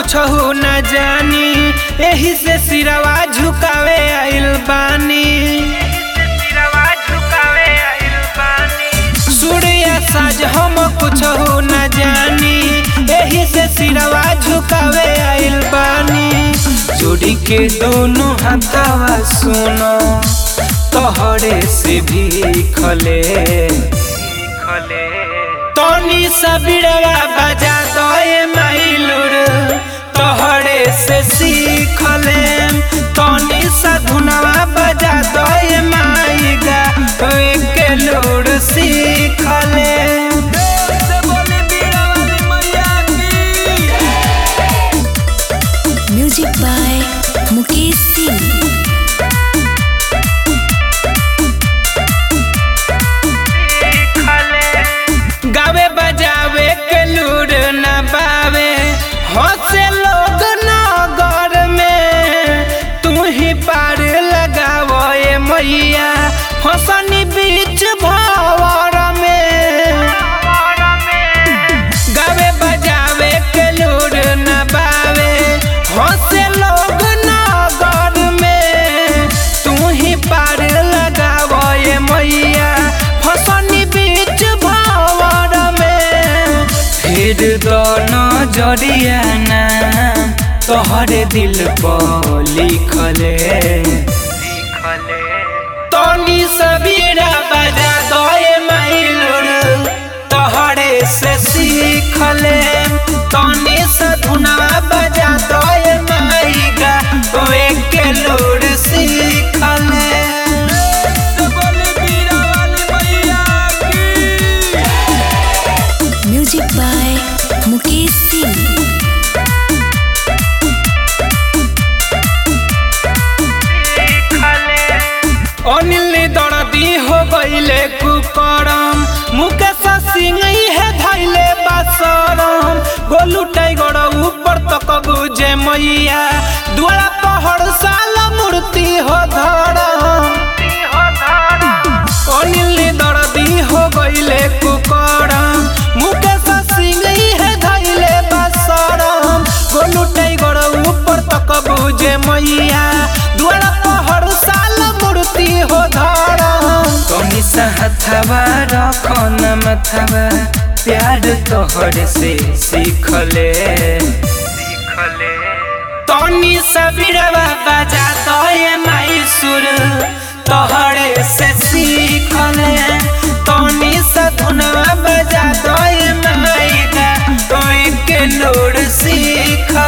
कुछहु न जानी, एही से सिरवा झुकावे आइल बानी। सूर्य साज हम कुछहु न जानी, एही से सिरवा झुकावे आइल बानी। जोड़ी के दोनों हाथवा सुनो तोहरे से भी खले तनी सबीरवा बजा दे माइलुर तोहरे से सीखले। तनी सधुनवा बजा दे माइगा के लूर सीखले। Music by Mukesh Singh. गावे बजावे के लूर न बावे, हंसे लोग नगर में। तू ही पार लगावो ए मैया हंसनी बीच भंवर में। गावे बजावे के लूर न बावे, हंसे लोग नगर में। तू ही पार लगावो ए मैया हंसनी बीच भंवर में। फिर दोनों जरिया ना तोहरे दिल पर लिखले। तनी सबीरा बजा दे माइलुर तोहरे से सीखले। तनी सधुनवा बजा दे माइगा के लूर सीखले। Music by Mukesh Singh. अनिल दर्दी हो गईले कुकरम, मुकेश सिंह है धैले बासरम। गोलू टाइगर ऊपर तक गुजे मैया, द्वारा पहाड़ साल मूर्ति हो धरम। अनिल दर्दी हो गईले कुकरम, मुकेश सिंह है धैले बासरम। गोलू टाइगर ऊपर तक गुजे मैया, द्वारा पहाड़ साल मूर्ति हो धरम। तनी हथवा रखन मथवा प्यार तोहरे से सीखले। तनी सबीरवा बजा दे माइसुर तोहरे से सीखले। तनी सधुनवा बजा दे माइगा के लूर सीखले।